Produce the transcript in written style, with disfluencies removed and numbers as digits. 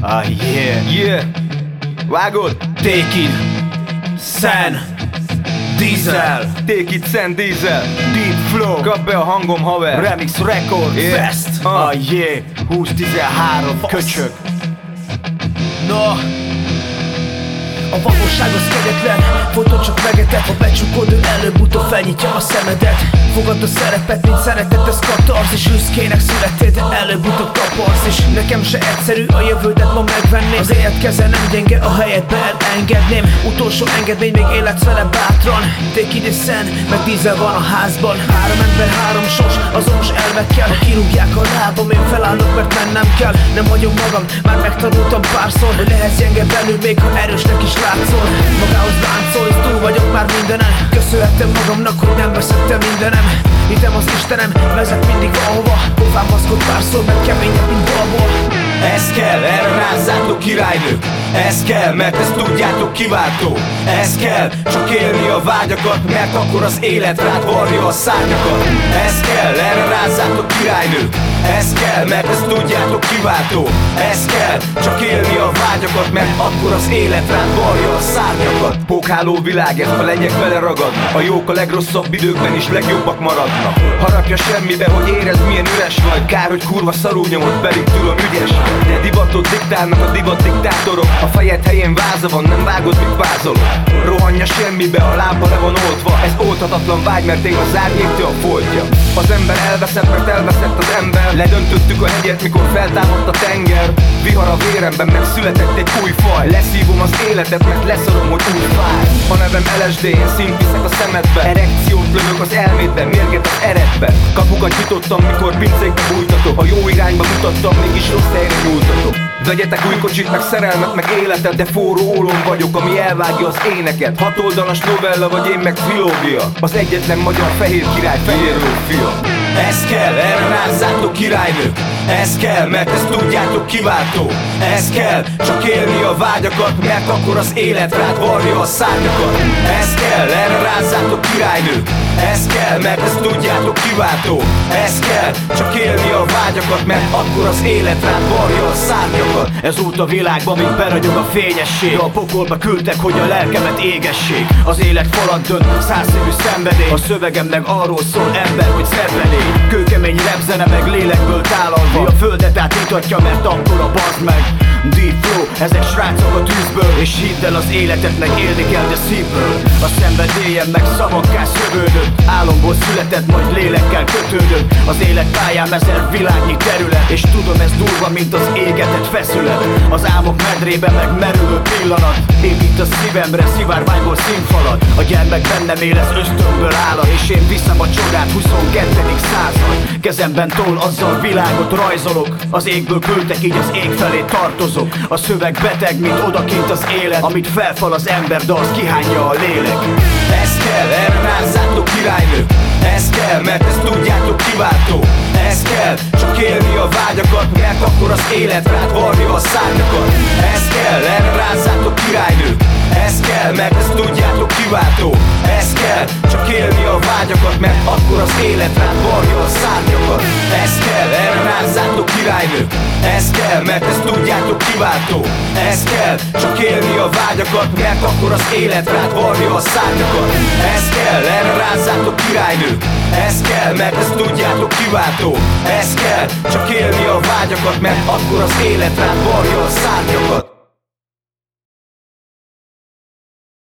Ah yeah, Yeah. Vágod? Take it, Sen Diesel, Take it, Sen Diesel. Deep Flow, Kap be a hangom, haver. Remix Records, Yeah. Best. Ah. Yeah, 2013, köcsög. No. A valóság az kegyetlen, fontos csak megetett. Ha becsukod, ő előbb-utóbb felnyitja a szemedet. Fogad a szerepet, mint szeretet, ez katarsz. És büszkének születtél, előbb-utóbb taparsz. És nekem se egyszerű a jövődet ma megvenni. Az élet keze nem gyenge, a helyedbe elengedném. Utolsó engedmény, még életsz vele bátran. Take it Sen, meg Diesel van a házban. 3 ember, 3 sors, azonos elvekkel. Ha kirúgják a lábam, én felállok, mert mennem kell. Nem hagyom magam, már megtanultam párszor, hogy lehetsz gyenge belül, még ha erősnek is látszol. Magához láncolsz, túl vagyok már mindenen. Köszönhetem magamnak, hogy nem veszettem mindenem. Hitem az Istenem, vezet mindig valahova. Pofán maszkot párszor, mert keményebb, mint balból. Ez kell, erre rázzátok királynők. Ez kell, mert ezt tudjátok kiváltó. Ez kell, csak élni a vágyakat, mert akkor az élet rád varja a szárnyakat. Ez kell, erre rázzátok királynők. Ez kell, mert ezt tudjátok kiváltó. Ez kell, csak élni a vágyakat, mert akkor az élet rád varja a szárnyakat. Pókháló világ, ez ha legyek vele ragad. A jók a legrosszabb időkben is legjobbak maradnak. Harapja semmibe, hogy érezd milyen üres vagy. Kár, hogy kurva szarul nyomod, pedig tudom ügyes. De divatot diktálnak a divat diktátorok. A fejed helyén váza van, nem vágod, mit vázolok. Rohanja semmibe, a lámpa le van oltva. Ez oldhatatlan vágy, mert én az árnyéktől a foltja. Az ember elveszett, mert elveszett az ember. Ledöntöttük a hegyet, mikor feltámadt a tenger. Vihar a véremben, meg született egy új faj. Leszívom az életet, mert leszarom, hogy úgy fáj. A nevem LSD, én szint viszek a szemedbe. Erekciót lövök az elmédben, mérget az eredbe. Kapukat nyitottam, mikor pincékbe bújtatok. A jó irányba mutattam, mégis rossz helyre nyújtatok. Vegyetek új kocsit, meg szerelmet, meg életet. De forró ólom vagyok, ami elvágja az éneket. 6 oldalas novella, vagy én meg trilógia. Az egyetlen magyar fehér király, fehérről fia. Ez kell, erre rázzátok királynők. Ez kell, mert ezt tudjátok kiváltó. Ez kell, csak élni a vágyakat, mert akkor az élet rád varja a szárnyakat. Ez kell, erre rázzátok királynők. Ez kell, mert ezt tudjátok kiváltó. Ez kell, csak élni a vágyakat, mert akkor az élet rád varja a szárnyakat. Ez út a világban, mint beragyog a fényesség. A pokolba küldtek, hogy a lelkemet égessék. Az élet falat dönt, 100-színű szenvedély. A szövegem meg arról szól, ember, hogy szenvedély. Kőkemény repzene, meg lélekből tálalva. A földet átítatja, mert akkor a bazd meg. Deep Flow, ezek srácok a tűzből. És hidd el, az életet meg élni kell, de szívből. A szenvedélyem meg szavakká szövődött. Álomból született, majd lélekkel kötődött. Az életpályám 1000 világnyi terület. És tudom, ez durva, mint az égetett feszület. Az álmok medrében meg merülő pillanat. Épít a szívemre, szivárványból színfalat. A gyermek bennem él, ez ösztönből állat. És én viszem a csodát, 22. század. Kezemben tól, azzal világot rajzolok. Az égből küldtek, így az ég felé tartozok. A szöveg beteg, mint odakint az élet. Amit felfal az ember, de az kihányja a lélek. Ez kell, erre rázzátok királynők. Ez kell, mert ezt tudjátok kiváltó. Ez kell, csak élni a vágyakat, mert akkor az élet rád varja a szárnyakat. Ez kell, erre rázzátok királynők. Ez kell, mert ezt tudjátok kiváltó. Ez kell, csak élni a vágyakat, mert akkor az élet rád varja a szárnyakat. Ez kell, erre rázzátok királynők. Ez kell, mert ezt tudjátok kiváltó. Ez kell, csak élni a vágyakat, mert akkor az élet rád varja a szárnyakat. Ez kell, erre rázzátok királynők. Ez kell, mert ezt tudjátok kiváltó. Ez kell, csak élni a vágyakat, mert akkor az élet rád varja a szárnyakat.